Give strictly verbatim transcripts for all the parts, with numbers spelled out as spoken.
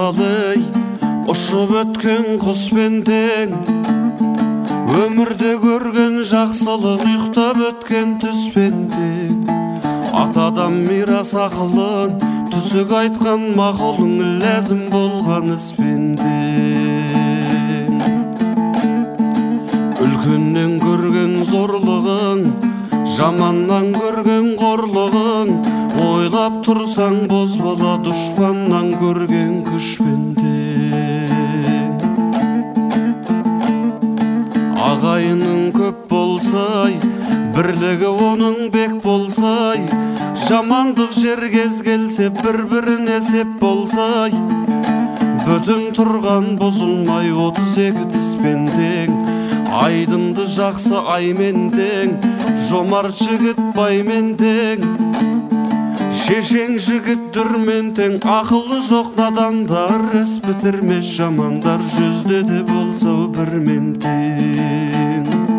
талай ұшып өткен құспен тең, өмірде көрген жақсылық ұйықтап өткен түспен тең. Атадан мирас ақылын түзік айтқан мақұлың ләзім болған іспен тең. Үлкеннен көрген зорлығың, жаманнан көрген қорлығың, ойлап тұрсаң бозбала дұшпаннан көрген күшпен тең. Ағайының көп болсай, бірлігі оның бек болсай, жамандық жергез келсе бір-біріне сеп болсай, бүтін тұрған бұзылмай отыз екі тіспен тең. Айдынды жақсы аймен тең, жомарт жігіт баймен тең. Шешең жігіт дүрмен тең, ақылы жоқ надандар іс бітірмес жамандар жүзде де болса бірмен тең.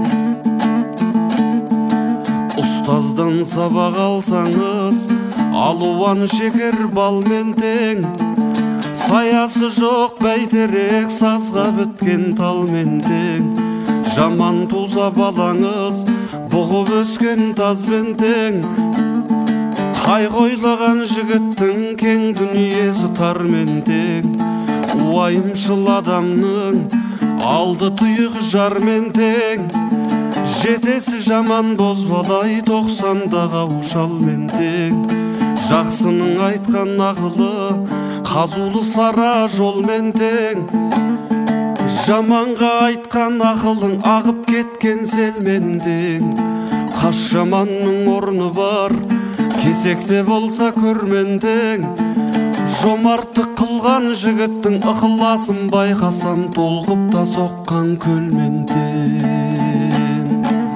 Ұстаздан сабақ алсаңыз, алуан шекер балмен тең. Саясы жоқ бәйтерек сазға біткен талмен тең. Жаман туса балаңыз, бұғып өскен тазбен тең. Қай қойлаған жігіттің кең дүниесі тармен тең. Уайымшыл адамның алды тұйық жармен тең. Жетесі жаман бозбалай тоқсандағы аушалмен тең. Жақсының айтқан ақылы қазулы сара жолмен тең. Жаманға айтқан ақылың ағып кеткен селмен тең. Қас жаманның орны бар, кесекте болса көрмен тең. Жомарттық қылған жігіттің ықыласын байқасам, толғып та соққан көлмен тең.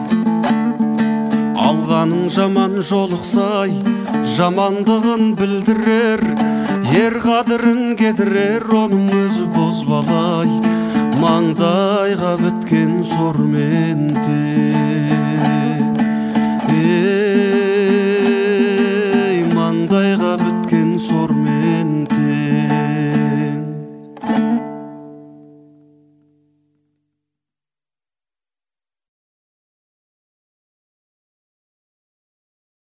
Алғаның жаман жолықсай, жамандығын білдірер, ер қадірін кетірер, оның өзі бозбалай, маңдайға біткен сормен тең.